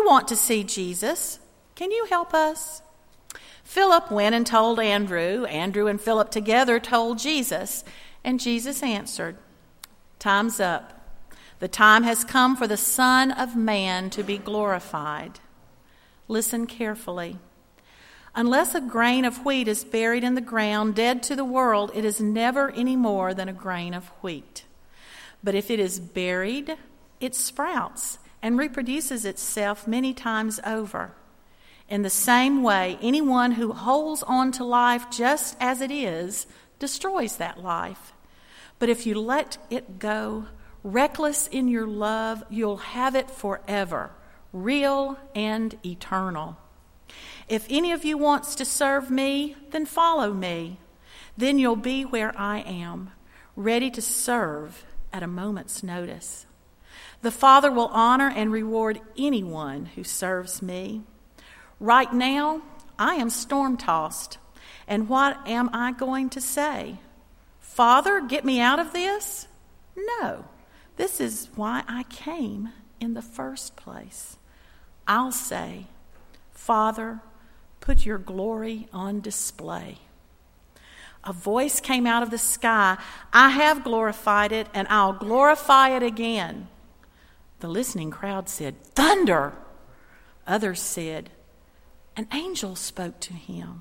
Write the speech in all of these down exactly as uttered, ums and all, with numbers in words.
want to see Jesus. Can you help us?" Philip went and told Andrew. Andrew and Philip together told Jesus. And Jesus answered, "Time's up. The time has come for the Son of Man to be glorified." Listen carefully. Unless a grain of wheat is buried in the ground, dead to the world, it is never any more than a grain of wheat. But if it is buried, it sprouts and reproduces itself many times over. In the same way, anyone who holds on to life just as it is destroys that life. But if you let it go, reckless in your love, you'll have it forever, real and eternal. If any of you wants to serve me, then follow me. Then you'll be where I am, ready to serve at a moment's notice. The Father will honor and reward anyone who serves me. Right now, I am storm-tossed, and what am I going to say? "Father, get me out of this"? No, this is why I came in the first place. I'll say, "Father, put your glory on display." A voice came out of the sky. "I have glorified it, and I'll glorify it again." The listening crowd said, "Thunder!" Others said, "An angel spoke to him."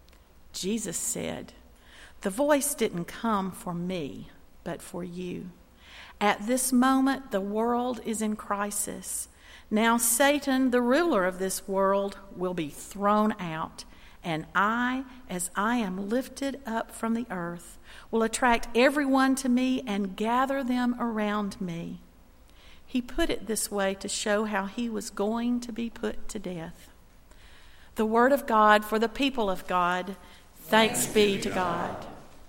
Jesus said, "The voice didn't come for me, but for you. At this moment, the world is in crisis. Now Satan, the ruler of this world, will be thrown out, and I, as I am lifted up from the earth, will attract everyone to me and gather them around me." He put it this way to show how he was going to be put to death. The word of God for the people of God. Thanks be to God.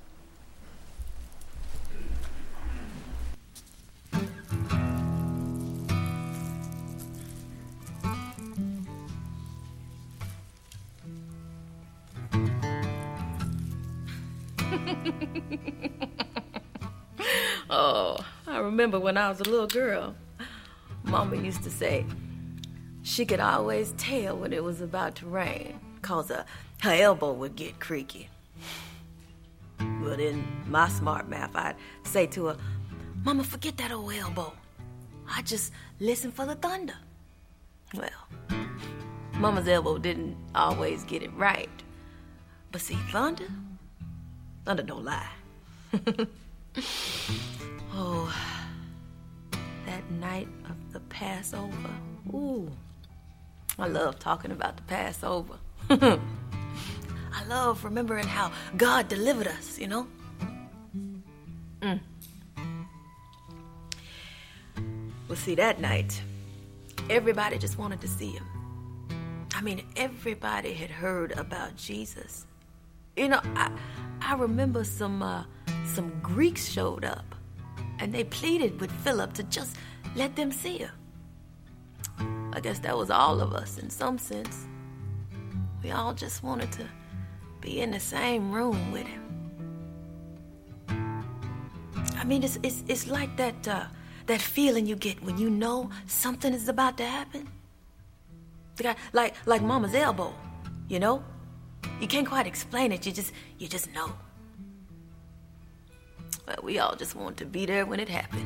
Oh, I remember when I was a little girl, Mama used to say she could always tell when it was about to rain because uh, her elbow would get creaky. But in my smart mouth, I'd say to her, "Mama, forget that old elbow. I just listen for the thunder." Well, Mama's elbow didn't always get it right. But see, thunder, thunder don't lie. Oh, that night of the Passover. Ooh, I love talking about the Passover. I love remembering how God delivered us, you know? Mm. Well, see, that night, everybody just wanted to see him. I mean, everybody had heard about Jesus. You know, I I remember some uh, some Greeks showed up, and they pleaded with Philip to just let them see her. I guess that was all of us in some sense. We all just wanted to be in the same room with him. I mean, it's it's it's like that uh, that feeling you get when you know something is about to happen. Like like Mama's elbow, you know. You can't quite explain it. You just you just know. Well, we all just want to be there when it happened.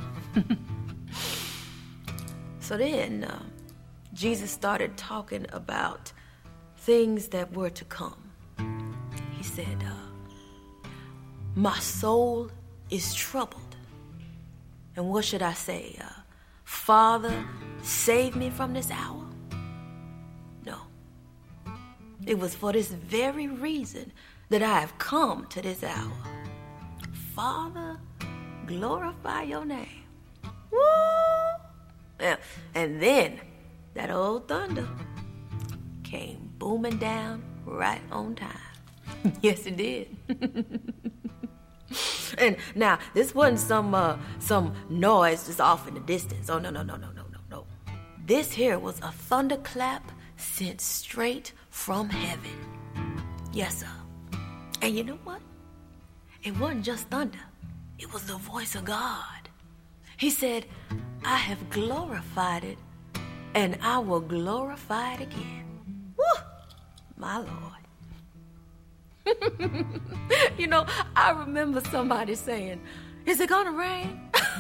So then, uh, Jesus started talking about things that were to come. He said, uh, "My soul is troubled." And what should I say? Uh, Father, save me from this hour? No. It was for this very reason that I have come to this hour. Father, glorify your name. Woo! Yeah. And then that old thunder came booming down right on time. Yes, it did. And now, this wasn't some uh, some noise just off in the distance. Oh, no, no, no, no, no, no, no. This here was a thunderclap sent straight from heaven. Yes, sir. And you know what? It wasn't just thunder. It was the voice of God. He said, "I have glorified it, and I will glorify it again. Woo! My Lord. You know, I remember somebody saying, is it gonna rain?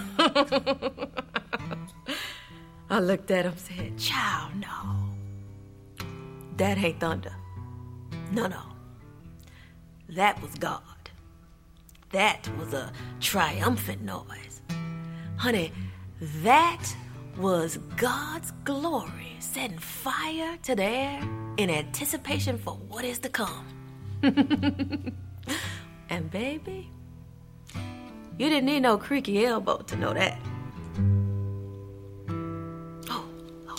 I looked at him and said, child, no. That ain't thunder. No, no. That was God. That was a triumphant noise. Honey, that was God's glory setting fire to the air in anticipation for what is to come. And baby, you didn't need no creaky elbow to know that. Oh, oh.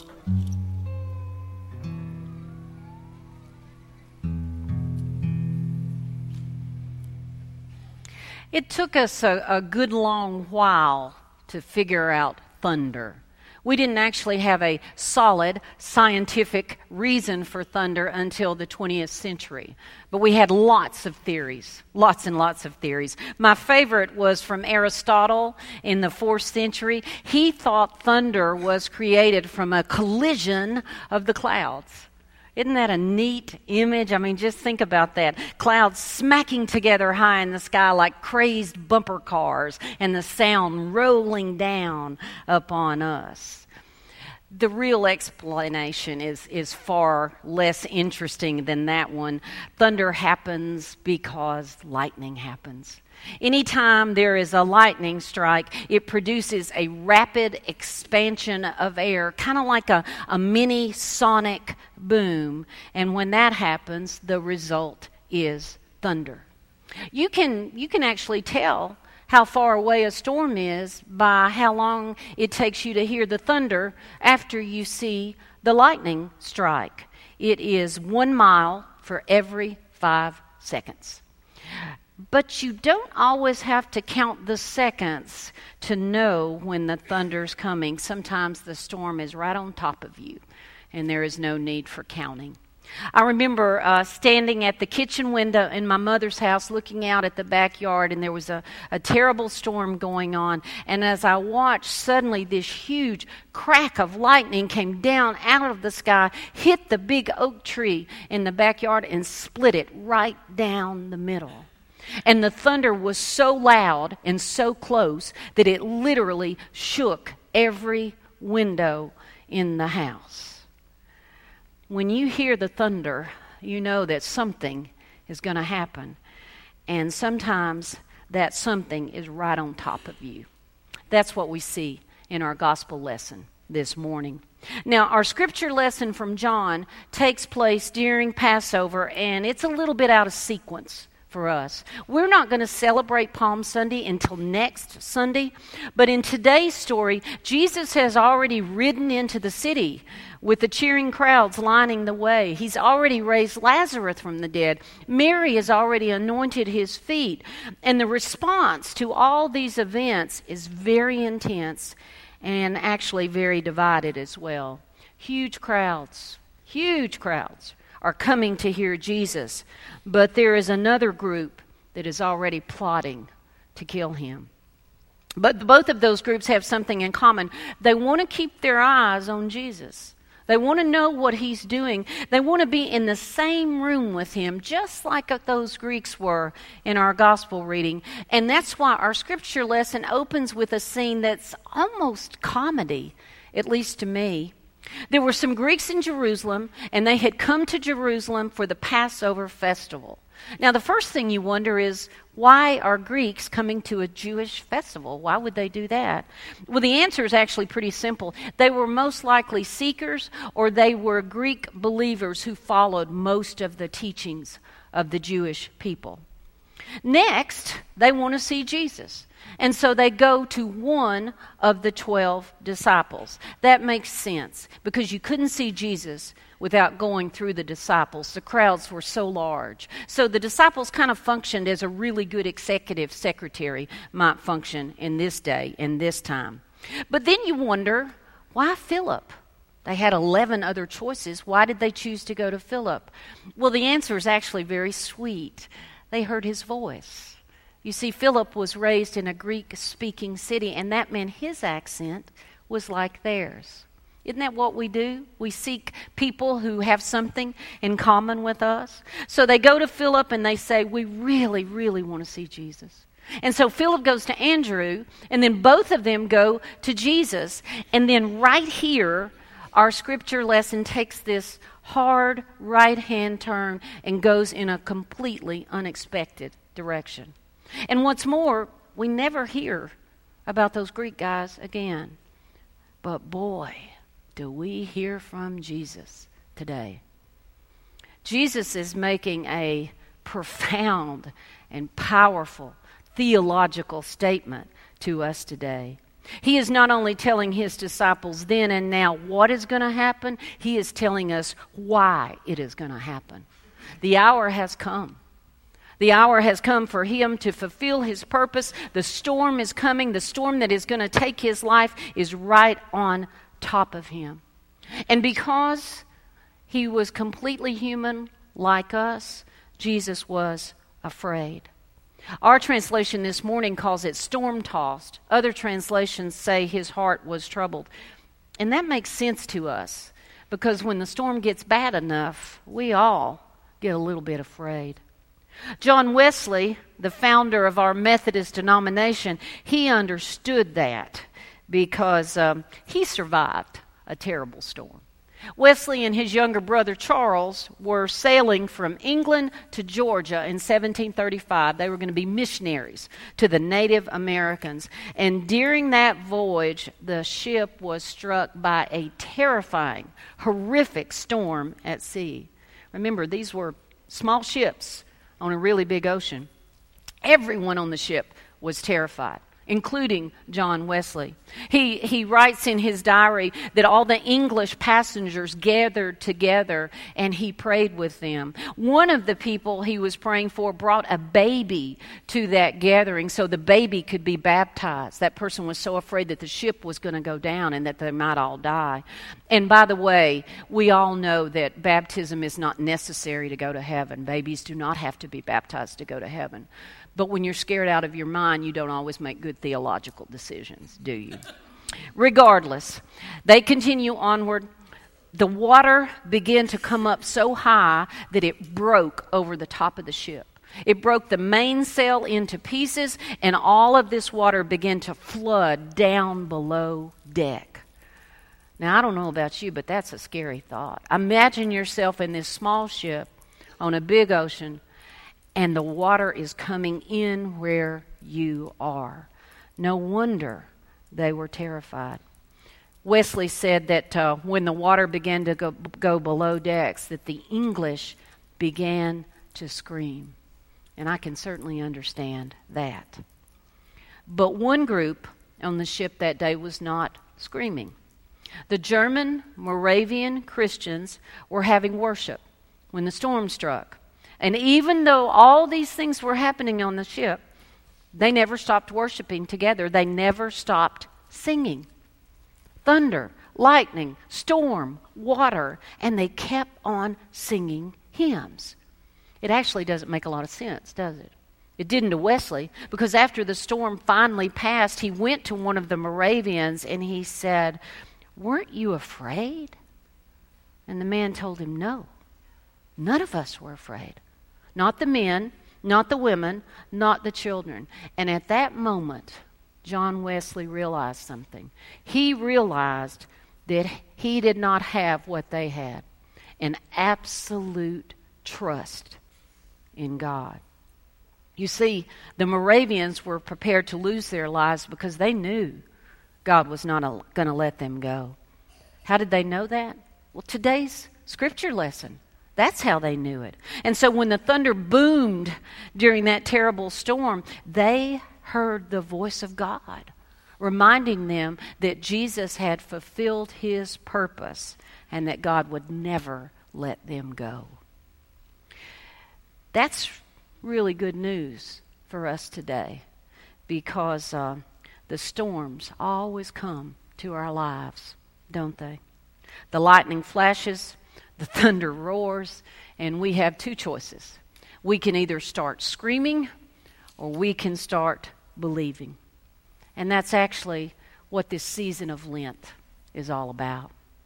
It took us a, a good long while to figure out thunder. We didn't actually have a solid scientific reason for thunder until the twentieth century. But we had lots of theories, lots and lots of theories. My favorite was from Aristotle in the fourth century. He thought thunder was created from a collision of the clouds. Isn't that a neat image? I mean, just think about that. Clouds smacking together high in the sky like crazed bumper cars, and the sound rolling down upon us. The real explanation is, is far less interesting than that one. Thunder happens because lightning happens. Anytime there is a lightning strike, it produces a rapid expansion of air, kind of like a, a mini sonic boom. And when that happens, the result is thunder. You can, you can actually tell how far away a storm is by how long it takes you to hear the thunder after you see the lightning strike. It is one mile for every five seconds. But you don't always have to count the seconds to know when the thunder's coming. Sometimes the storm is right on top of you, and there is no need for counting. I remember uh, standing at the kitchen window in my mother's house looking out at the backyard, and there was a, a terrible storm going on. And as I watched, suddenly this huge crack of lightning came down out of the sky, hit the big oak tree in the backyard, and split it right down the middle. And the thunder was so loud and so close that it literally shook every window in the house. When you hear the thunder, you know that something is going to happen. And sometimes that something is right on top of you. That's what we see in our gospel lesson this morning. Now, our scripture lesson from John takes place during Passover, and it's a little bit out of sequence for us. We're not going to celebrate Palm Sunday until next Sunday, but in today's story, Jesus has already ridden into the city with the cheering crowds lining the way. He's already raised Lazarus from the dead. Mary has already anointed his feet. And the response to all these events is very intense and actually very divided as well. Huge crowds, huge crowds are coming to hear Jesus, but there is another group that is already plotting to kill him. But both of those groups have something in common. They want to keep their eyes on Jesus. They want to know what he's doing. They want to be in the same room with him, just like those Greeks were in our gospel reading. And that's why our scripture lesson opens with a scene that's almost comedy, at least to me. There were some Greeks in Jerusalem, and they had come to Jerusalem for the Passover festival. Now, the first thing you wonder is, why are Greeks coming to a Jewish festival? Why would they do that? Well, the answer is actually pretty simple. They were most likely seekers, or they were Greek believers who followed most of the teachings of the Jewish people. Next, they want to see Jesus. And so they go to one of the twelve disciples. That makes sense because you couldn't see Jesus without going through the disciples. The crowds were so large. So the disciples kind of functioned as a really good executive secretary might function in this day, in this time. But then you wonder, why Philip? They had eleven other choices. Why did they choose to go to Philip? Well, the answer is actually very sweet. They heard his voice. You see, Philip was raised in a Greek-speaking city, and that meant his accent was like theirs. Isn't that what we do? We seek people who have something in common with us. So they go to Philip and they say, we really, really want to see Jesus. And so Philip goes to Andrew, and then both of them go to Jesus. And then right here, our scripture lesson takes this hard right-hand turn and goes in a completely unexpected direction. And what's more, we never hear about those Greek guys again. But boy, do we hear from Jesus today. Jesus is making a profound and powerful theological statement to us today. He is not only telling his disciples then and now what is going to happen, he is telling us why it is going to happen. The hour has come. The hour has come for him to fulfill his purpose. The storm is coming. The storm that is going to take his life is right on top of him. And because he was completely human like us, Jesus was afraid. Our translation this morning calls it storm-tossed. Other translations say his heart was troubled. And that makes sense to us, because when the storm gets bad enough, we all get a little bit afraid. John Wesley, the founder of our Methodist denomination, he understood that because um, he survived a terrible storm. Wesley and his younger brother Charles were sailing from England to Georgia in seventeen thirty-five. They were going to be missionaries to the Native Americans. And during that voyage, the ship was struck by a terrifying, horrific storm at sea. Remember, these were small ships on a really big ocean. Everyone on the ship was terrified, including John Wesley. He he writes in his diary that all the English passengers gathered together and he prayed with them. One of the people he was praying for brought a baby to that gathering so the baby could be baptized. That person was so afraid that the ship was going to go down and that they might all die. And by the way, we all know that baptism is not necessary to go to heaven. Babies do not have to be baptized to go to heaven. But when you're scared out of your mind, you don't always make good theological decisions, do you? Regardless, they continue onward. The water began to come up so high that it broke over the top of the ship. It broke the mainsail into pieces, and all of this water began to flood down below deck. Now, I don't know about you, but that's a scary thought. Imagine yourself in this small ship on a big ocean, and the water is coming in where you are. No wonder they were terrified. Wesley said that uh, when the water began to go, go below decks, that the English began to scream. And I can certainly understand that. But one group on the ship that day was not screaming. The German Moravian Christians were having worship when the storm struck. And even though all these things were happening on the ship, they never stopped worshiping together. They never stopped singing. Thunder, lightning, storm, water, and they kept on singing hymns. It actually doesn't make a lot of sense, does it? It didn't to Wesley, because after the storm finally passed, he went to one of the Moravians and he said, "Weren't you afraid?" And the man told him, "No, none of us were afraid. Not the men, not the women, not the children." And at that moment, John Wesley realized something. He realized that he did not have what they had, an absolute trust in God. You see, the Moravians were prepared to lose their lives because they knew God was not going to let them go. How did they know that? Well, today's scripture lesson. That's how they knew it. And so when the thunder boomed during that terrible storm, they heard the voice of God, reminding them that Jesus had fulfilled his purpose and that God would never let them go. That's really good news for us today, because uh, the storms always come to our lives, don't they? The lightning flashes, the thunder roars, and we have two choices. We can either start screaming or we can start believing. And that's actually what this season of Lent is all about.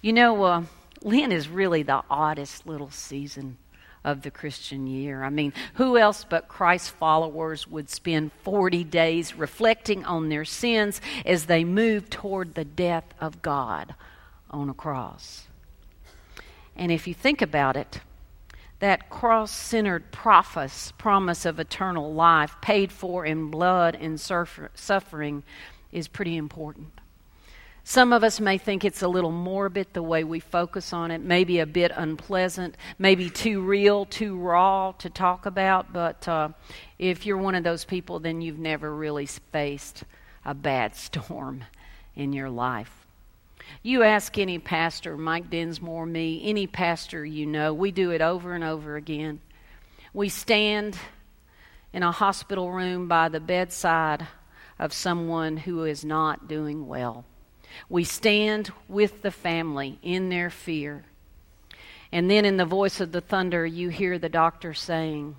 You know, uh, Lent is really the oddest little season of the Christian year. I mean, who else but Christ's followers would spend forty days reflecting on their sins as they move toward the death of God on a cross? And if you think about it, that cross-centered promise, promise of eternal life paid for in blood and surf- suffering is pretty important. Some of us may think it's a little morbid the way we focus on it, maybe a bit unpleasant, maybe too real, too raw to talk about, but uh, if you're one of those people, then you've never really faced a bad storm in your life. You ask any pastor, Mike Dinsmore, me, any pastor you know, we do it over and over again. We stand in a hospital room by the bedside of someone who is not doing well. We stand with the family in their fear. And then in the voice of the thunder, you hear the doctor saying,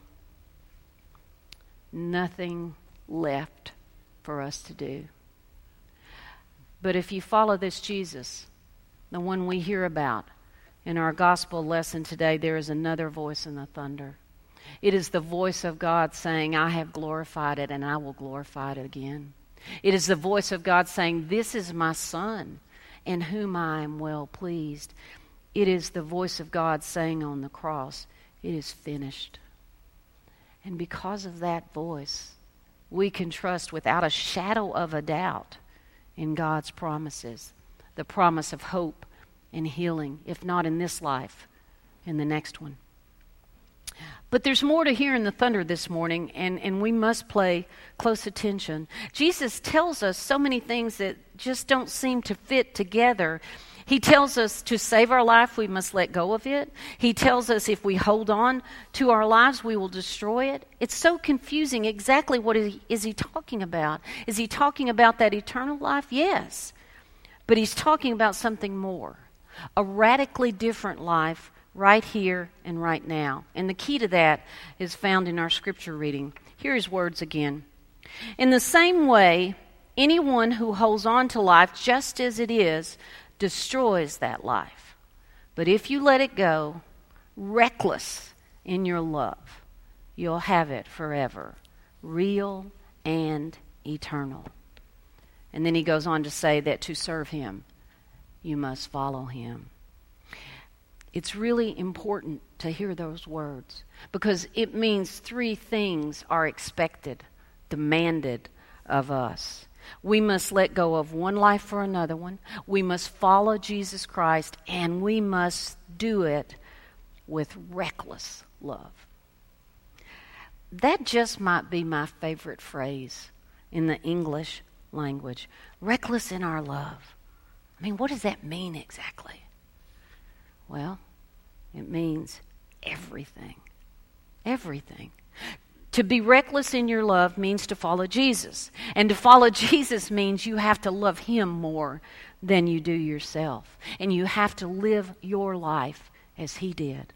nothing left for us to do. But if you follow this Jesus, the one we hear about in our gospel lesson today, there is another voice in the thunder. It is the voice of God saying, I have glorified it and I will glorify it again. It is the voice of God saying, this is my Son, in whom I am well pleased. It is the voice of God saying on the cross, it is finished. And because of that voice, we can trust without a shadow of a doubt in God's promises, the promise of hope and healing, if not in this life, in the next one. But there's more to hear in the thunder this morning, and, and we must pay close attention. Jesus tells us so many things that just don't seem to fit together. He tells us to save our life, we must let go of it. He tells us if we hold on to our lives, we will destroy it. It's so confusing. Exactly what is he, is he talking about? Is he talking about that eternal life? Yes. But he's talking about something more. A radically different life right here and right now. And the key to that is found in our scripture reading. Here his words again. In the same way, anyone who holds on to life just as it is destroys that life. But if you let it go, reckless in your love, you'll have it forever, real and eternal. And then he goes on to say that to serve him, you must follow him. It's really important to hear those words because it means three things are expected, demanded of us. We must let go of one life for another one. We must follow Jesus Christ, and we must do it with reckless love. That just might be my favorite phrase in the English language. Reckless in our love. I mean, what does that mean exactly? Well, it means everything. Everything. To be reckless in your love means to follow Jesus. And to follow Jesus means you have to love him more than you do yourself. And you have to live your life as he did.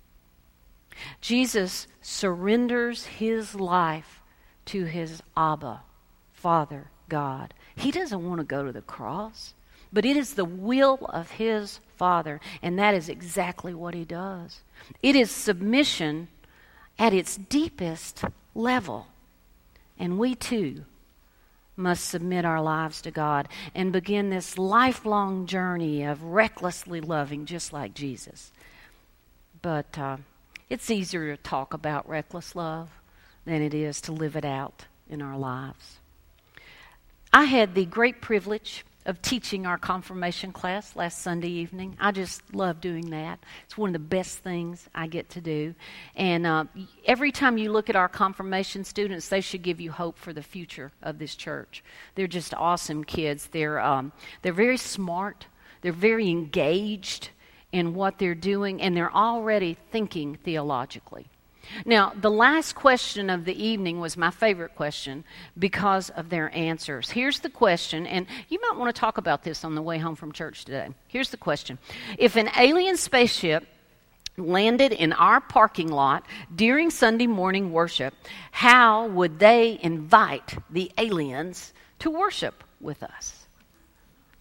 Jesus surrenders his life to his Abba, Father, God. He doesn't want to go to the cross. But it is the will of his Father, and that is exactly what he does. It is submission at its deepest level. And we too must submit our lives to God and begin this lifelong journey of recklessly loving just like Jesus. But uh, it's easier to talk about reckless love than it is to live it out in our lives. I had the great privilege of teaching our confirmation class last Sunday evening. I just love doing that. It's one of the best things I get to do. And uh, every time you look at our confirmation students, they should give you hope for the future of this church. They're just awesome kids. They're um, they're very smart. They're very engaged in what they're doing, and they're already thinking theologically. Now, the last question of the evening was my favorite question because of their answers. Here's the question, and you might want to talk about this on the way home from church today. Here's the question. If an alien spaceship landed in our parking lot during Sunday morning worship, how would they invite the aliens to worship with us?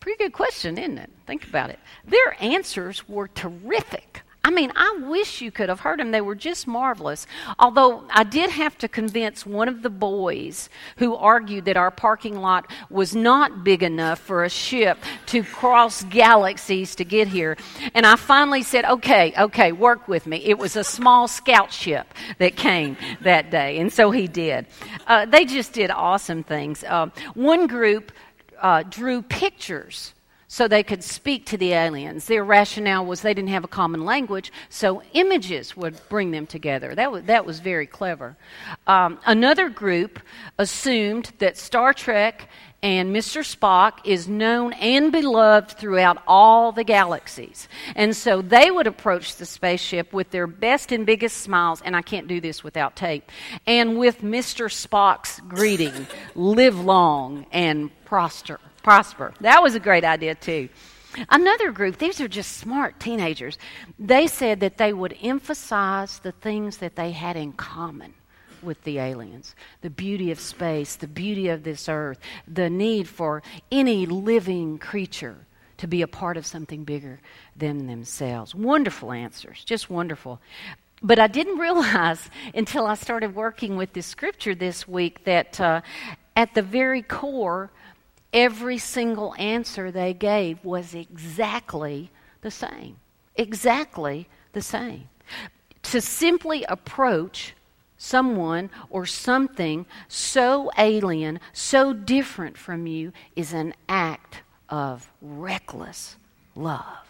Pretty good question, isn't it? Think about it. Their answers were terrific. I mean, I wish you could have heard them. They were just marvelous. Although I did have to convince one of the boys who argued that our parking lot was not big enough for a ship to cross galaxies to get here. And I finally said, okay, okay, work with me. It was a small scout ship that came that day. And so he did. Uh, they just did awesome things. Uh, one group uh, drew pictures so they could speak to the aliens. Their rationale was they didn't have a common language, so images would bring them together. That was, that was very clever. Um, another group assumed that Star Trek and Mister Spock is known and beloved throughout all the galaxies. And so they would approach the spaceship with their best and biggest smiles, and I can't do this without tape, and with Mister Spock's greeting, live long and prosper. Prosper. That was a great idea, too. Another group, these are just smart teenagers, they said that they would emphasize the things that they had in common with the aliens. The beauty of space, the beauty of this earth, the need for any living creature to be a part of something bigger than themselves. Wonderful answers, just wonderful. But I didn't realize until I started working with this scripture this week that uh, at the very core, every single answer they gave was exactly the same. Exactly the same. To simply approach someone or something so alien, so different from you, is an act of reckless love.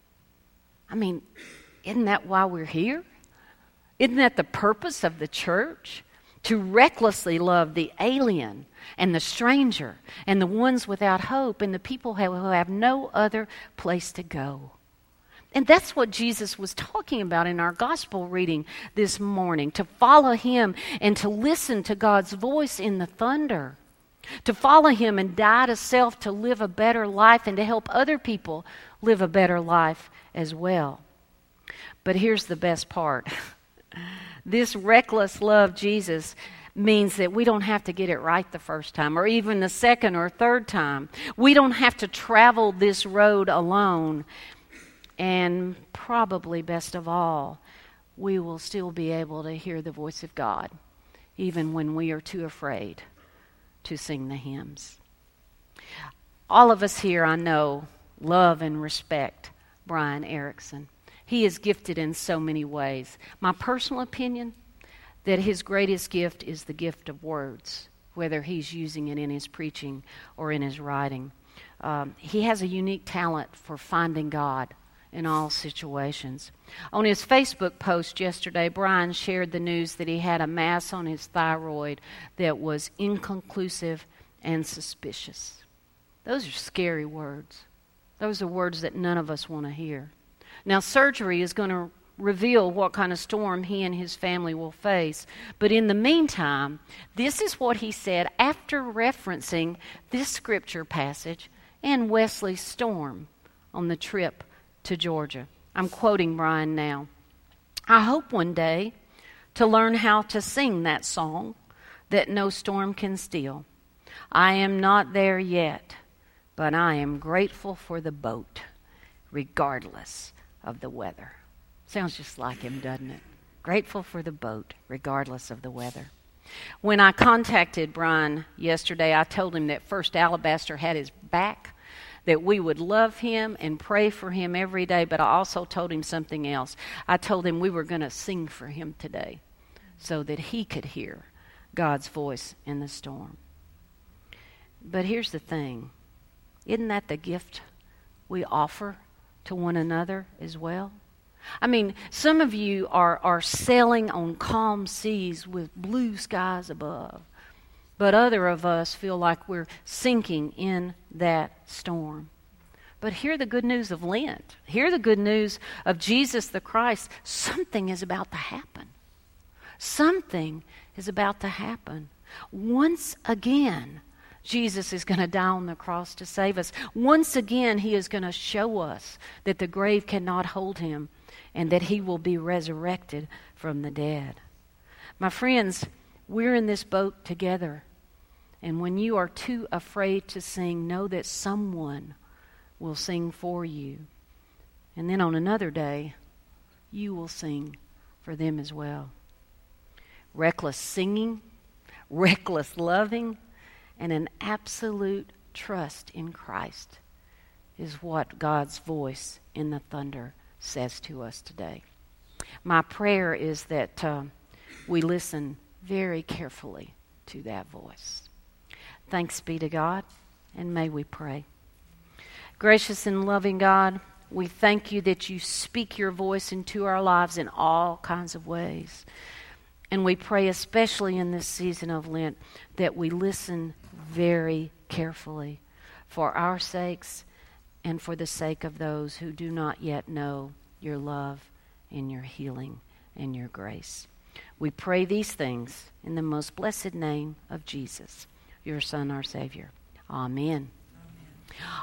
I mean, isn't that why we're here? Isn't that the purpose of the church? To recklessly love the alien and the stranger and the ones without hope and the people who have no other place to go. And that's what Jesus was talking about in our gospel reading this morning, to follow him and to listen to God's voice in the thunder, to follow him and die to self to live a better life and to help other people live a better life as well. But here's the best part. This reckless love, Jesus, means that we don't have to get it right the first time or even the second or third time. We don't have to travel this road alone. And probably best of all, we will still be able to hear the voice of God, even when we are too afraid to sing the hymns. All of us here, I know, love and respect Brian Erickson. He is gifted in so many ways. My personal opinion, that his greatest gift is the gift of words, whether he's using it in his preaching or in his writing. Um, he has a unique talent for finding God in all situations. On his Facebook post yesterday, Brian shared the news that he had a mass on his thyroid that was inconclusive and suspicious. Those are scary words. Those are words that none of us want to hear. Now, surgery is going to reveal what kind of storm he and his family will face. But in the meantime, this is what he said after referencing this scripture passage and Wesley's storm on the trip to Georgia. I'm quoting Brian now. I hope one day to learn how to sing that song that no storm can steal. I am not there yet, but I am grateful for the boat, regardless of the weather. Sounds just like him, doesn't it? Grateful for the boat, regardless of the weather. When I contacted Brian yesterday, I told him that First Alabaster had his back, that we would love him and pray for him every day, but I also told him something else. I told him we were going to sing for him today so that he could hear God's voice in the storm. But here's the thing. Isn't that the gift we offer to one another as well? I mean, some of you are, are sailing on calm seas with blue skies above, but other of us feel like we're sinking in that storm. But hear the good news of Lent. Hear the good news of Jesus the Christ. Something is about to happen. Something is about to happen. Once again, Jesus is going to die on the cross to save us. Once again, he is going to show us that the grave cannot hold him and that he will be resurrected from the dead. My friends, we're in this boat together. And when you are too afraid to sing, know that someone will sing for you. And then on another day, you will sing for them as well. Reckless singing, reckless loving, and an absolute trust in Christ is what God's voice in the thunder says to us today. My prayer is that uh, we listen very carefully to that voice. Thanks be to God, and may we pray. Gracious and loving God, we thank you that you speak your voice into our lives in all kinds of ways. And we pray, especially in this season of Lent, that we listen very carefully for our sakes and for the sake of those who do not yet know your love and your healing and your grace. We pray these things in the most blessed name of Jesus, your Son, our Savior. Amen. Amen.